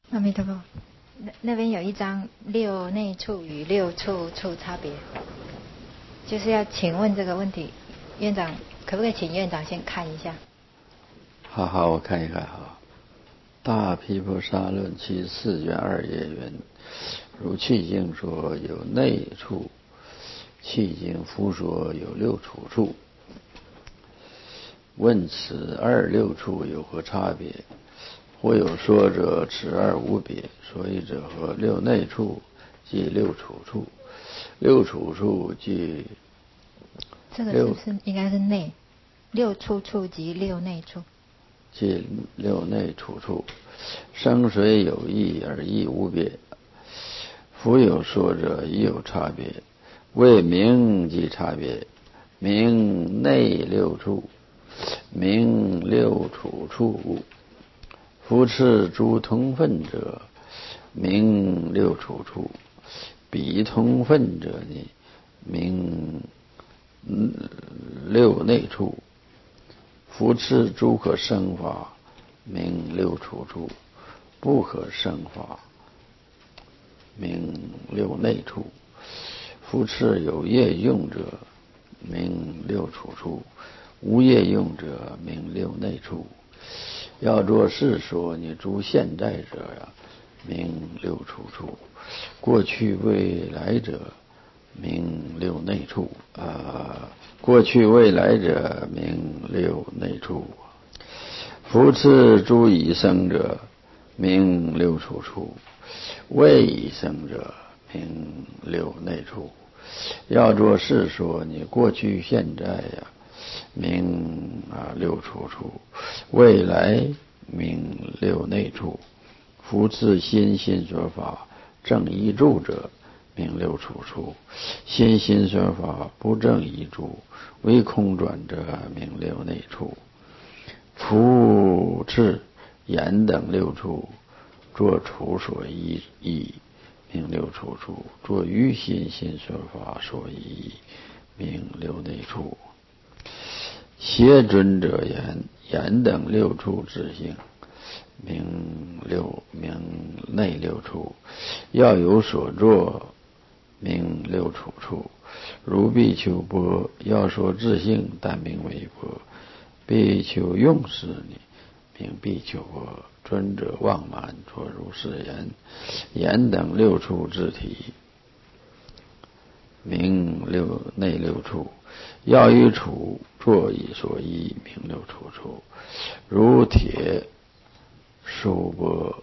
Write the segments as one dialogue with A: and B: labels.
A: 阿弥陀佛。那边有一张六内处与六处处差别，就是要请问这个问题，院长可不可以请院长先看一下？
B: 好，我看一看哈。大毗婆沙论其4卷2页云：如契经说有内处，契经复说有六处处。问此2、6处有何差别？或有说者此2无别，所以者何？六内处即六处处，六处处即
A: 这个是不是应该是内？六处处即六内处，
B: 即六内处处。生虽有异而义无别，复有说者亦有差别。谓名即差别，名内六处，名六处处。夫次诸同分者，名六处处；彼同分者呢，名六内处。夫次诸可生法，名六处处；不可生法，名六内处。夫次有业用者，名六处处；无业用者，名六内处。要作是说，你诸现在者呀，名六处处；过去未来者，名六内处。过去未来者，名六内处。夫次诸已生者，名六处处；未已生者，名六内处。要作是说，你过去现在呀，名六处处，未来名六内处。夫次心说法正一住者，名六处处；心说法不正一住，为空转者，名六内处。夫次言等六处，作处所依，名六处处；作于心说法所依，名六内处。邪准者言等六处自性，名内六处。要有所作，名六处处。如比丘钵，要说自性，但名为钵；比丘用事呢，名比丘钵。尊者妄满，作如是言。言等六处自体，名内六处。要于处作以所依，名六处处。如铁书钵，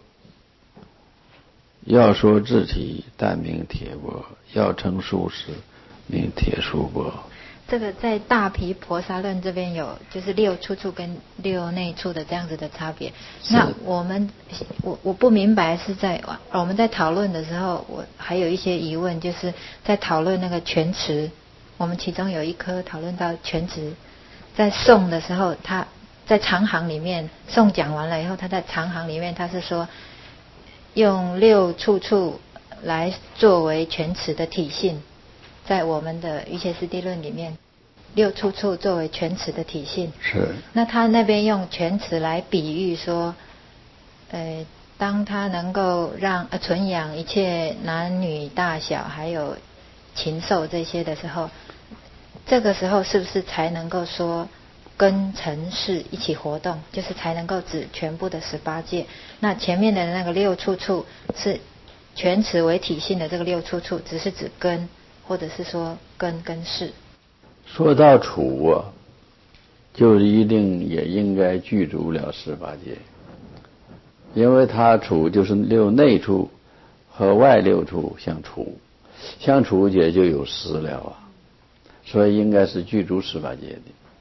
B: 要说自体，但名铁钵；要成书时，名铁书钵。
A: 这个在大毗婆沙论这边有，就是六处处跟六内处的这样子的差别。那我不明白，是在我们在讨论的时候，我还有一些疑问，就是在讨论那个全词。我们其中有一科讨论到全词，在颂的时候，他在长行里面颂讲完了以后，他在长行里面他是说用六处处来作为全词的体性。在我们的瑜伽师地论里面，六处处作为全词的体性。
B: 是。
A: 那他那边用全词来比喻说，当他能够让纯养一切男女大小还有禽兽这些的时候，这个时候是不是才能够说跟尘世一起活动，就是才能够指全部的18界？那前面的那个六处处是全词为体性的这个六处处，只是指根，或者是说根跟世。
B: 说到处啊，就一定也应该具足了18界，因为它处就是六内处和外六处相处，相处也就有10了啊，所以应该是具足18界的。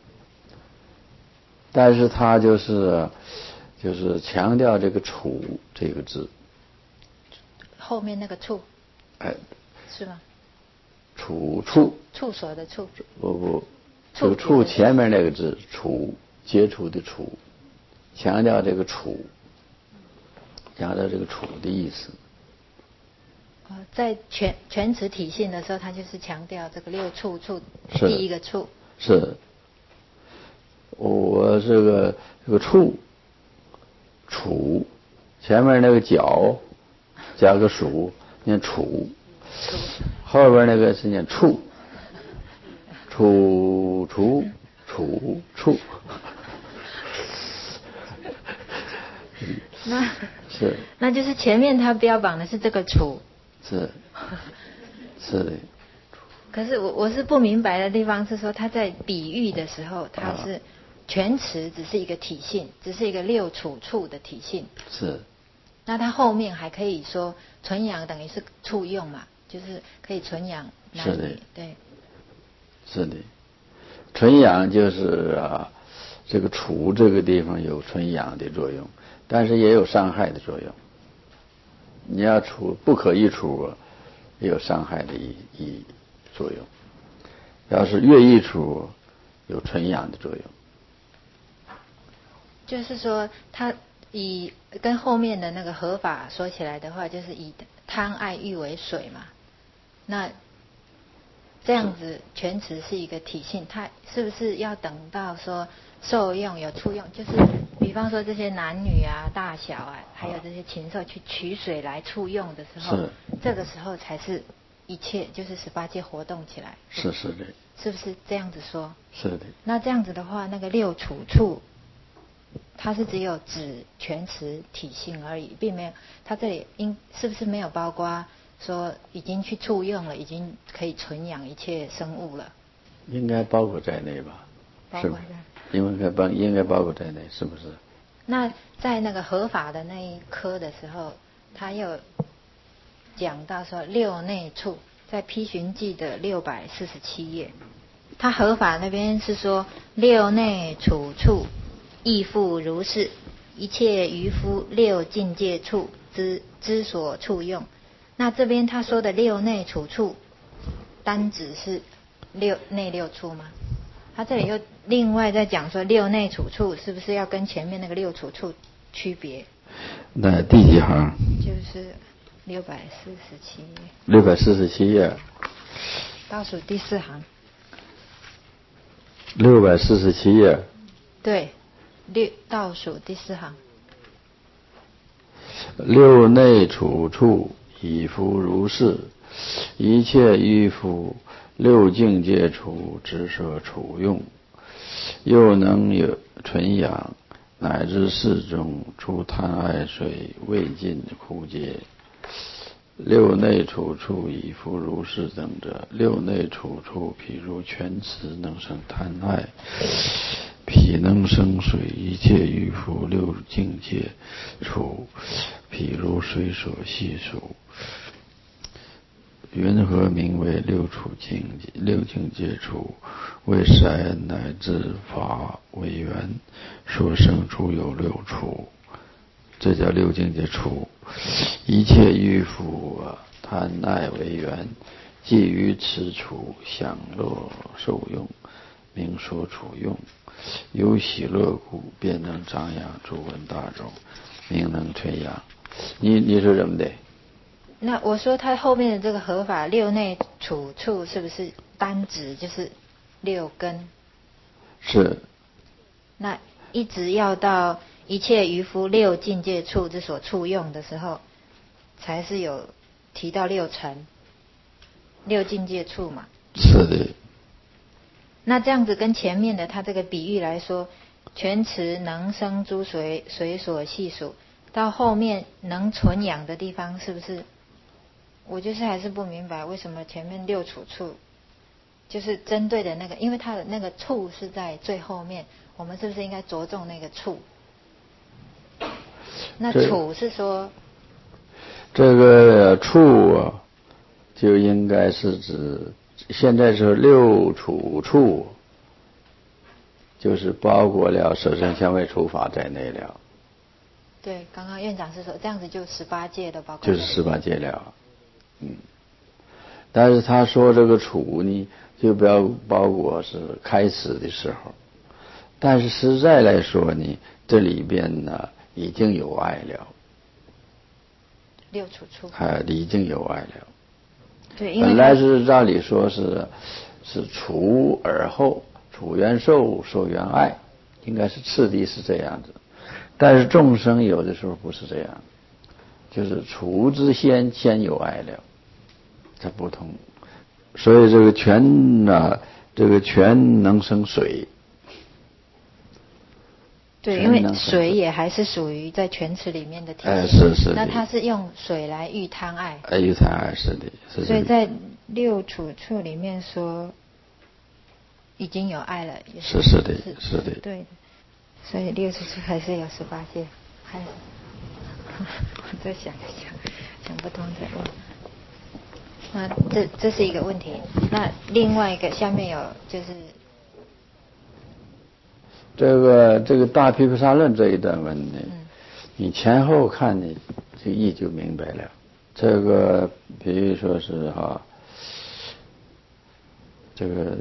B: 但是他就是强调这个处这个字，
A: 后面那个处，是吗？
B: 处
A: 所的处，
B: 不，就处前面那个字，处接触的处，强调这个处，强调这个处的意思。
A: 在全词体性的时候，他就是强调这个六处处第一个处。
B: 是，我这个处前面那个角加个属，念处，后边那个是念处，处
A: 那就是前面他标榜的是这个处，
B: 是的。
A: 可是我是不明白的地方是说，他在比喻的时候，他是全词只是一个体性，只是一个六处处的体性。
B: 是。
A: 那他后面还可以说纯阳等于是处用嘛，就是可以纯阳男女。
B: 是的。
A: 对。
B: 是的。纯阳就是这个处这个地方有纯阳的作用，但是也有伤害的作用。你要处不可一处，也有伤害的作用。要是越一处，有纯阳的作用。
A: 就是说，他以跟后面的那个合法说起来的话，就是以贪爱欲为水嘛。那这样子全词是一个体性，它是不是要等到说受用有处用，就是比方说这些男女啊、大小啊，还有这些禽兽去取水来处用的时候，这个时候才是一切就是18界活动起来。
B: 是的。
A: 是不是这样子说？
B: 是的。
A: 那这样子的话，那个六处处，它是只有指全词体性而已，并没有，它这里是不是没有包括说已经去处用了，已经可以纯养一切生物了？
B: 应该包括在内吧？
A: 包括在，
B: 应该包括在内，是不是？
A: 那在那个合法的那一科的时候，他又讲到说六内处，在批寻记的647页，他合法那边是说六内处处亦复如是，一切渔夫六境界处之所处用。那这边他说的六内处处，单指是内六处吗？他这里又另外在讲说六内处处是不是要跟前面那个六处处区别？
B: 那第几行？
A: 就是647页。
B: 647页。
A: 倒数第4行。
B: 647页。
A: 对，倒数第4行。
B: 六内处处亦复如是，一切渔夫六境界处之所处用，又能有纯养，乃至世中出贪爱水未尽枯竭。六内处处亦复如是等者，六内处处譬如泉池能生贪爱，彼能生水，一切渔夫六境界处譬如水所系数。云何名为六境界处？为善乃至法为缘，所生处有六处，这叫六境界处。一切欲夫贪爱为缘，即于此处享乐受用，名所处用。有喜乐故，便能张扬诸闻大众，名能纯养。你说怎么的？
A: 那我说他后面的这个合法六内处处是不是单指就是六根？
B: 是。
A: 那一直要到一切渔夫六境界处之所处用的时候，才是有提到六尘六境界处嘛？
B: 是的。
A: 那这样子跟前面的他这个比喻来说，泉池能生诸水所系数，到后面能纯养的地方，是不是？我就是还是不明白为什么前面六处处就是针对的那个，因为它的那个处是在最后面，我们是不是应该着重那个处？那处是说
B: 这个处就应该是指现在是六处处，就是包括了舍身香味触法在内了。
A: 对，刚刚院长是说这样子就18界都包括，
B: 就是18界了。但是他说这个处呢，就不要包括是开始的时候，但是实在来说呢，这里边呢已经有爱了。
A: 六处处
B: 已经有爱了。
A: 对，因为
B: 本来是照理说是处而后，处缘受，受缘爱，应该是次第是这样子。 但是众生有的时候不是这样，就是处之先有爱了，它不同。所以这个泉啊，这个泉能生水。
A: 对，因为水也还是属于在泉池里面的体
B: 系。是。
A: 那它是用水来喻贪爱。
B: 喻贪爱是的，是的。
A: 所以在六处处里面说已经有爱了，也
B: 是的，是的。
A: 对的。所以六处处还是有18界，还是我再想一想不通再问。那这是一个问题。那另外一个下面有就是
B: 这个大毗婆沙论这一段文呢，你前后看呢，这意就明白了。这个比如说是这个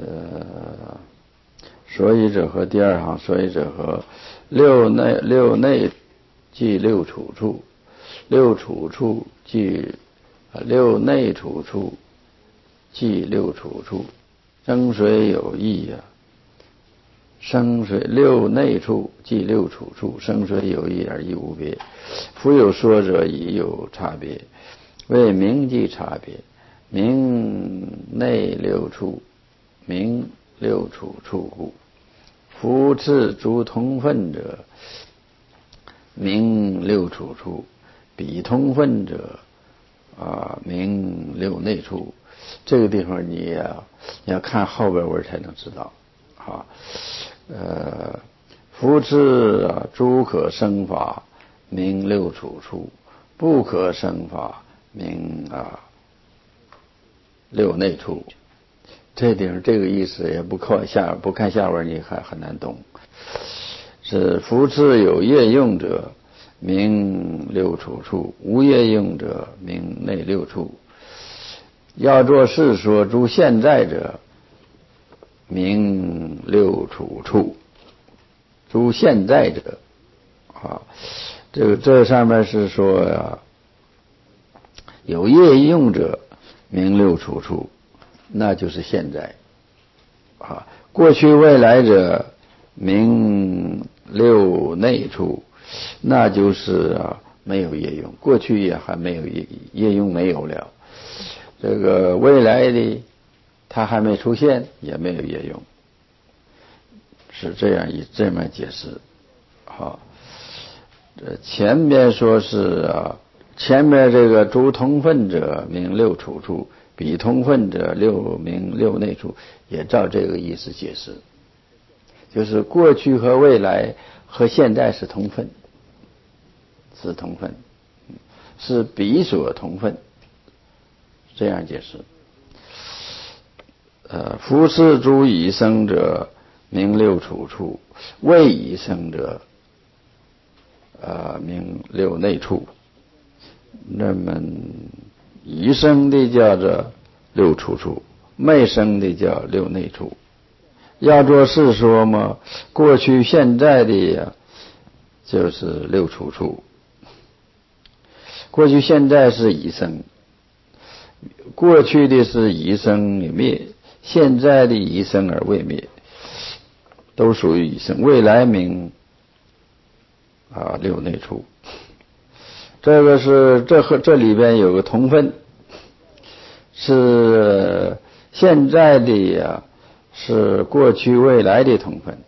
B: 所以者和第二行，所以者和六内即六处处，六处处即六内处处即六处处，生水有异呀。生水六内处即六处处，生水有异而亦无别。夫有说者已有差别，为名即差别。名内六处，名六处处故。夫次诸同分者，名六处处；彼同分者，名六内处。这个地方你要看后边文才能知道。夫次诸可生法，名六处处；不可生法，名六内处。这地方这个意思也不看下文你还很难懂。是夫次有业用者，名六处处；无业用者，名内六处。要作是说诸现在者，名六处处。诸现在者这上面是说有业用者，名六处处，那就是现在过去未来者，名六内处，那就是没有业用，过去也还没有业用没有了，这个未来的它还没出现，也没有业用，是这么解释。前面说是前面这个诸同分者名六处处，彼同分者名六内处，也照这个意思解释，就是过去和未来和现在是同分，是彼所同分，这样解释。夫次诸已生者，名六处处；未已生者，名六内处。那么已生的叫做六处处，未生的叫六内处。要做是说嘛，过去现在的就是六处处。过去现在是已生，过去的是已生已灭，现在的已生而未灭，都属于已生。未来名六内处。这个是这里边有个同分，是现在的是过去未来的同分，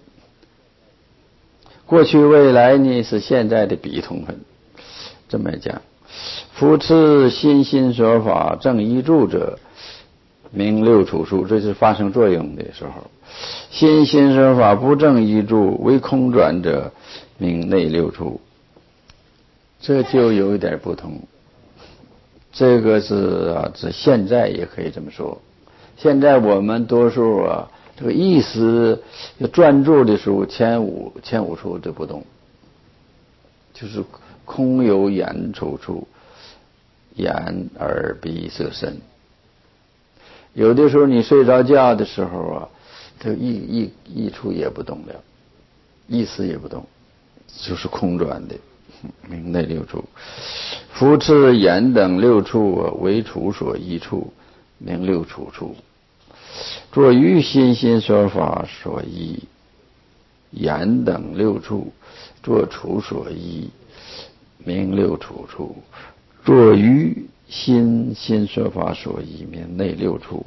B: 过去未来呢是现在的彼同分，这么讲。夫次心所法正一住者，名六处处，这是发生作用的时候。心所法不正一住，为空转者，名内六处。这就有一点不同。这个是指现在也可以这么说。现在我们多数这个意识专注的时候，前五处就不动，就是空有眼处处，眼耳鼻舌身。有的时候你睡着觉的时候这一处也不动了，意识也不动，就是空转的，名内六处。夫次眼等六处为处所依处，名六处处。作于心所法所依， 言等六处，作处所依，名六处处；作于心说法所依，名内六处。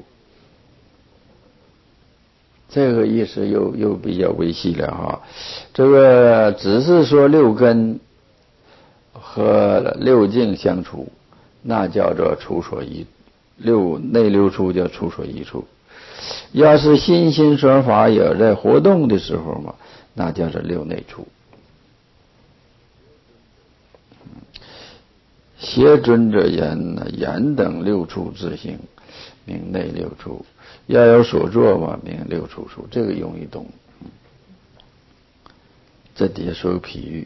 B: 这个意思又比较微细了哈。这个只是说六根和六境相处，那叫做处所依，内六处叫处所依处。要是心说法有在活动的时候嘛，那叫做六内处。邪尊者言等六处自性，名内六处。要有所作嘛，名六处处，这个容易懂。这底下说有譬喻，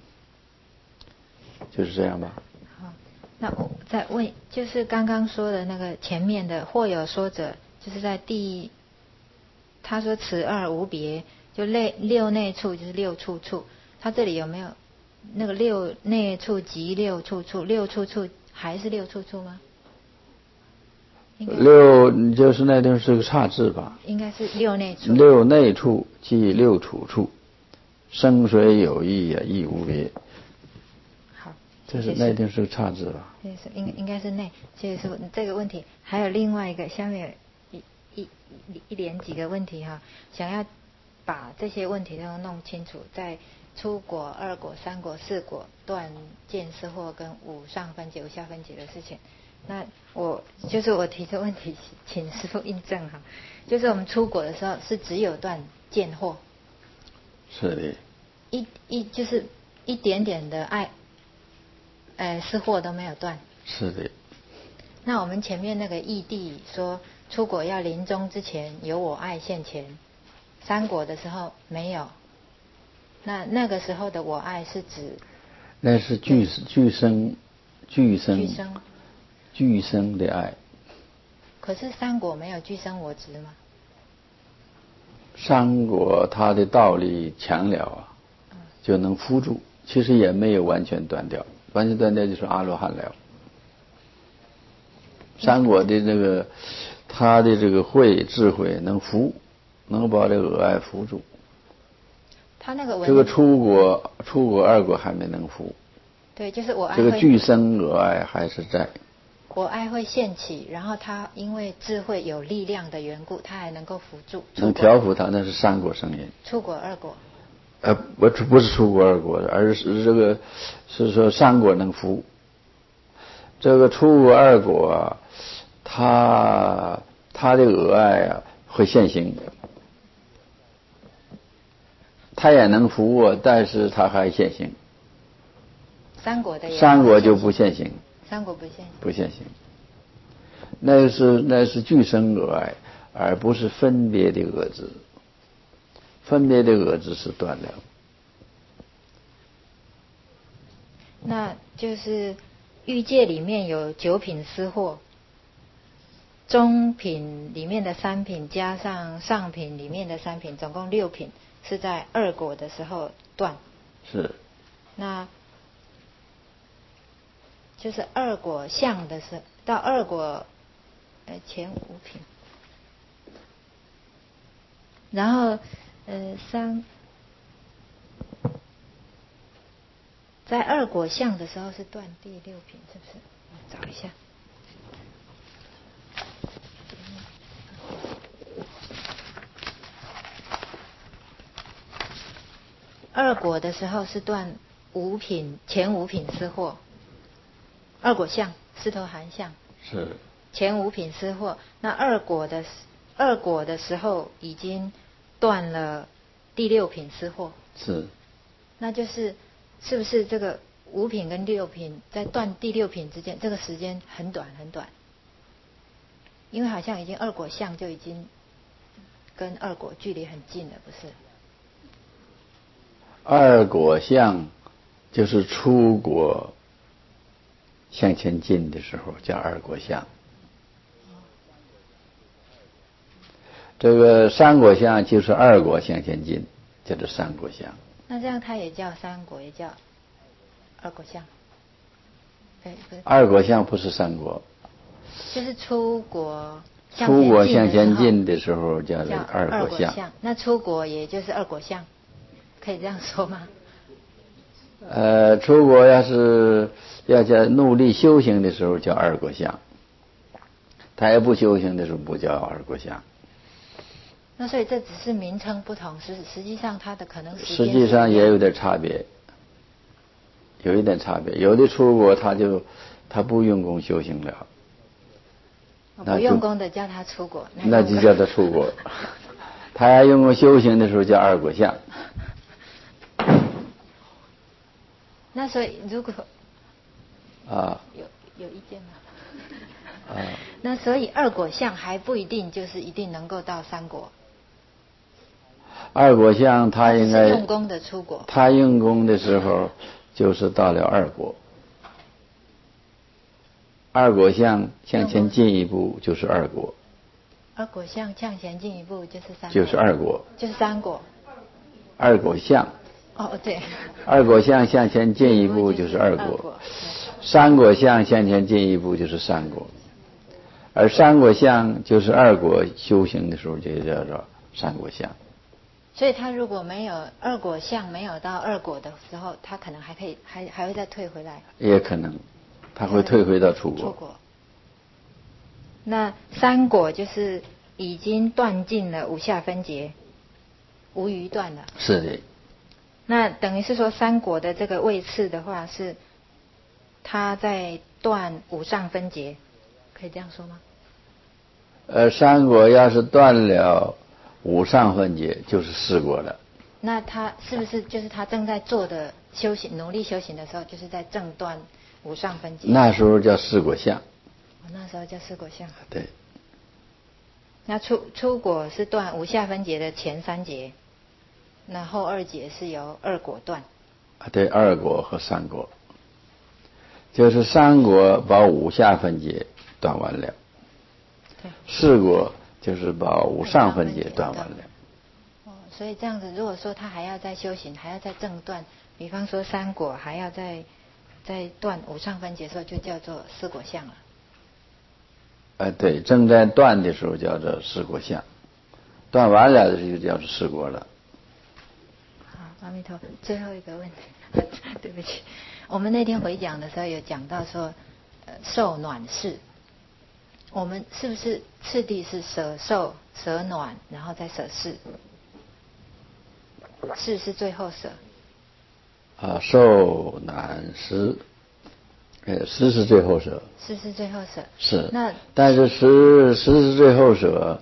B: 就是这样吧。
A: 好，那我再问，就是刚刚说的那个前面的或有说者，就是在他说此二无别，就六内处就是六处处，他这里有没有那个六内处及六处处？六处处还是六处处吗？
B: 六就是那地方是个差字吧？
A: 应该是六内处。
B: 六内处即六处处，生虽有异也亦无别。
A: 好，
B: 这是那地方是个差字吧？
A: 应该是内。谢谢师父，这个问题还有另外一个，下面一连几个问题哈，想要把这些问题都弄清楚，在初果、二果、三果、四果断见思惑跟无上分解、无下分解的事情。那我提出问题，请师父印证哈。就是我们初果的时候是只有断见惑，
B: 是的，
A: 就是一点点的爱，思惑都没有断。
B: 是的。
A: 那我们前面那个义谛说，初果要临终之前有我爱现前，三果的时候没有。那个时候的我爱是指？
B: 那是俱生的爱。
A: 可是三果没有俱生我执吗？
B: 三果它的道理强了啊，就能扶住，其实也没有完全断掉，完全断掉就是阿罗汉了。三果的这个他的这个智慧能扶，能把这个我爱扶住。
A: 他那个
B: 这个初果、二果还没能扶。
A: 对，就是我爱
B: 这个俱生我爱还是在。
A: 我爱会现起，然后他因为智慧有力量的缘故，他还能够扶住。
B: 能调伏他，那是三果生因。
A: 初果、二果。
B: 不是初果、二果，而是这个是说三果能扶。这个初果、二果，他的我爱啊会现行。他也能服我，但是他还现行。三果就不现行。
A: 三果不现行。
B: 不现行。那是俱生我爱，而不是分别的我执。分别的我执是断了。
A: 那就是欲界里面有九品思惑，中品里面的三品加上上品里面的三品，总共六品，是在二果的时候断。
B: 是。
A: 那就是二果相的时候，到二果前五品，然后在二果相的时候是断第六品，是不是？我找一下。二果的时候是断五品，前五品思惑。二果相，狮头含相。
B: 是。
A: 前五品思惑，那二果的时候已经断了第六品思惑。
B: 是。
A: 那是不是这个五品跟六品在断第六品之间，这个时间很短很短？因为好像已经二果相就已经跟二果距离很近了，不是？
B: 二果相就是初果向前进的时候叫二果相。这个三果相就是二果向前进，叫做三果相。
A: 那这样它也叫三果，也叫二果相。
B: 二果相不是三果。
A: 就是初果
B: 向前进的时候叫二果相。
A: 那初果也就是二果相。 可以这样说吗？
B: 出国要是要叫努力修行的时候叫二果相，他要不修行的时候不叫二果相。
A: 那所以这只是名称不同，实际上它的可能时间
B: 实际上也有点差别，有一点差别。有的出国他不用功修行了，
A: 不用功的叫他出国，
B: 那就叫他出国。他要用功修行的时候叫二果相。
A: 那所以如果有意见吗？那所以二果相还不一定就是一定能够到三果。
B: 二果相他应该
A: 用功的出果，
B: 他用功的时候就是到了二果。二果相向前进一步就是二果。
A: 二果相向前进一步就是三果。
B: 就是二果。
A: 就是三果。
B: 二果相。
A: 对。
B: 二果相向前进一步就是二果。三果相向前进一步就是三果。而三果相就是二果修行的时候就叫做三果相。
A: 所以他如果没有二果相，没有到二果的时候，他可能还可以还会再退回来。
B: 也可能，他会退回到出果。
A: 出果。那三果就是已经断尽了五下分别，无余断了。
B: 是的。
A: 那等于是说三果的这个位次的话，是他在断五上分别，可以这样说吗？
B: 三果要是断了五上分别就是四果了。
A: 那他是不是就是他正在做的修行，努力修行的时候，就是在正断五上分别？
B: 那时候叫四果相。
A: 那时候叫四果相。
B: 对。
A: 那出果是断五下分别的前三节，那后二节是由二果断。
B: 对，二果和三果，就是三果把五下分别断完了。
A: 对。
B: 四果就是把五上分别断完了。
A: 所以这样子，如果说他还要再修行，还要再正断，比方说三果还要再断五上分别的时候，就叫做四果相了。
B: 对，正在断的时候叫做四果相，断完了的时候就叫做四果了。
A: 好，阿弥陀佛，最后一个问题，对不起，我们那天回讲的时候有讲到说，受暖世，我们是不是次第是舍受、舍暖，然后再舍世？世是最后舍。
B: 受暖施，施是最后舍。
A: 施是最后舍。
B: 是。但是施是最后舍，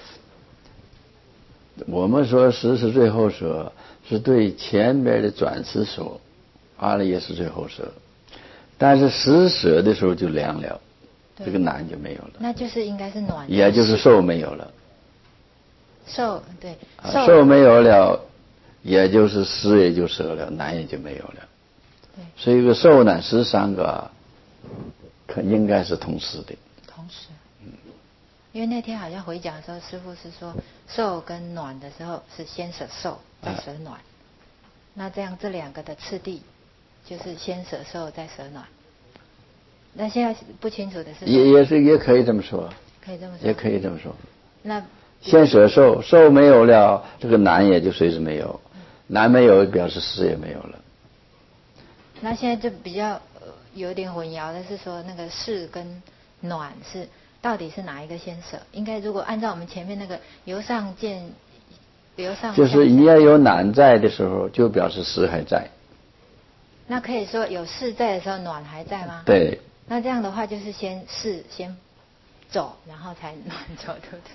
B: 我们说施是最后舍，是对前边的转世说，阿赖耶是最后舍。但是施舍的时候就凉了，这个暖就没有了。
A: 那就是应该是暖。
B: 也就是受没有了。
A: 受对。
B: 受没有了。也就是施也就舍了，暖也就没有了。
A: 对。
B: 所以受暖施三个应该是同时的。
A: 同时。因为那天好像回讲的时候，师父是说受跟暖的时候是先舍受再舍暖。那这样这两个的次第就是先舍受再舍暖。那现在不清楚的是
B: 也可以这么说。
A: 可以这么说。
B: 也可以这么说。
A: 那
B: 先舍受，受没有了，这个暖也就随之没有。暖没有表示施也没有了。
A: 那现在就比较有点混淆的是说，那个施跟暖是到底是哪一个先舍？应该如果按照我们前面那个由上就是
B: 一要有暖在的时候，就表示施还在。
A: 那可以说有施在的时候，暖还在吗？
B: 对。
A: 那这样的话，就是先施先走，然后才暖走，对不对？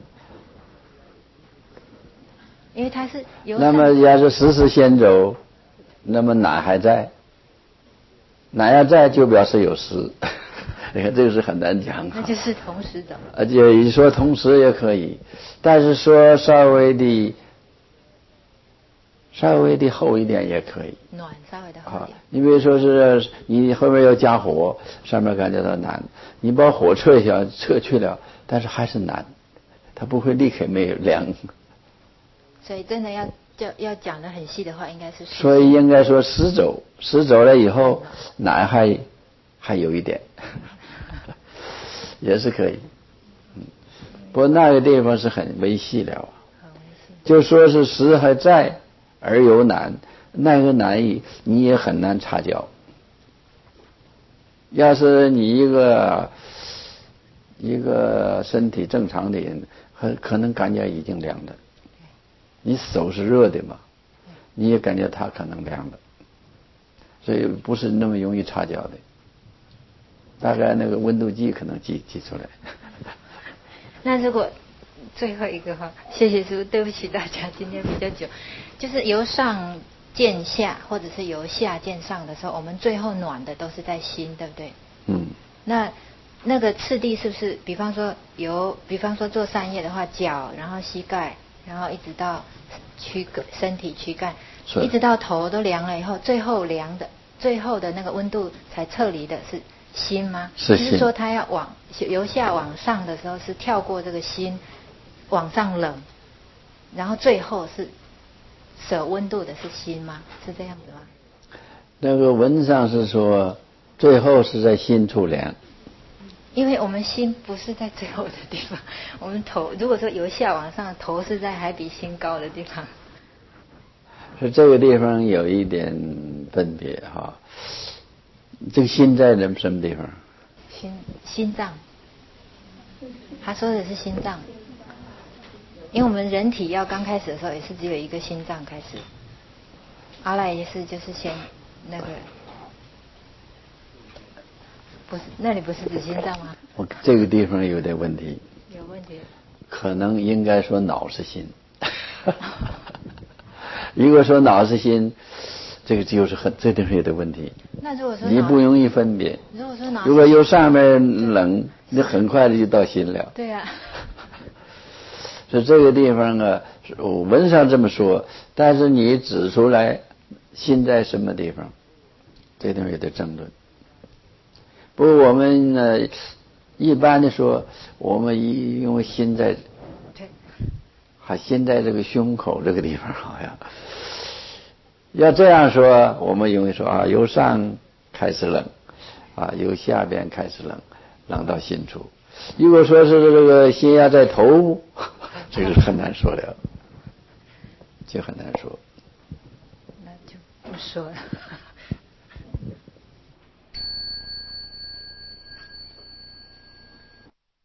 A: 因为它是由上。那
B: 么要是施先走，那么暖还在，暖要在就表示有施。你看这个是很难讲。
A: 那就是同时走。
B: 而且你说同时也可以，但是说稍微的厚一点也可以。
A: 暖稍微的厚一点。
B: 你比如说是你后面要加火，上面感觉到暖，你把火撤去了，但是还是暖，它不会立刻没有凉。
A: 所以真的要讲得很细的话，应该是。
B: 所以应该说施走了以后，暖还有一点，也是可以。不过那个地方是很微细了。
A: 很微细。
B: 就说是施还在， 而有难，那个难你也很难察觉。要是你一个身体正常的人，可能感觉已经凉了。你手是热的嘛，你也感觉它可能凉了，所以不是那么容易察觉的。大概那个温度计可能记出来。
A: 那如果最后一个哈，谢谢师父，对不起大家今天比较久，就是由上见下或者是由下见上的时候，我们最后暖的都是在心，对不对？那个次第是不是，比方说做善业的话，脚，然后膝盖，然后一直到身体躯干，一直到头都凉了以后，最后的那个温度才撤离的是心吗？
B: 是心。
A: 就是说它要由下往上的时候是跳过这个心往上冷，然后最后是舍温度的是心吗？是这样子吗？
B: 那个文上是说最后是在心处凉。
A: 因为我们心不是在最后的地方，我们头如果说由下往上，头是在还比心高的地方。
B: 是这个地方有一点分别哈。这个心在什么地方？
A: 心脏。他说的是心脏，因为我们人体要刚开始的时候也是只有一个心脏开始，阿赖耶识就是先那个。不是，那里不是指心脏吗？
B: 这个地方有点问题。
A: 有问题。
B: 可能应该说脑是心。如果说脑是心，这个就是这地方有点问题。
A: 那如果说
B: 你不容易分别。
A: 如
B: 果由上面冷，你很快的就到心了。
A: 对啊。
B: 所以这个地方啊，文上这么说，但是你指出来心在什么地方，这地方有点争论。不过我们呢，一般的说，我们因为心在，心在这个胸口这个地方，好像要这样说，我们容易说由上开始冷，由下边开始冷，冷到心处。如果说是这个心压在头部，这个很难说了，就很难说。
A: 那就不说了。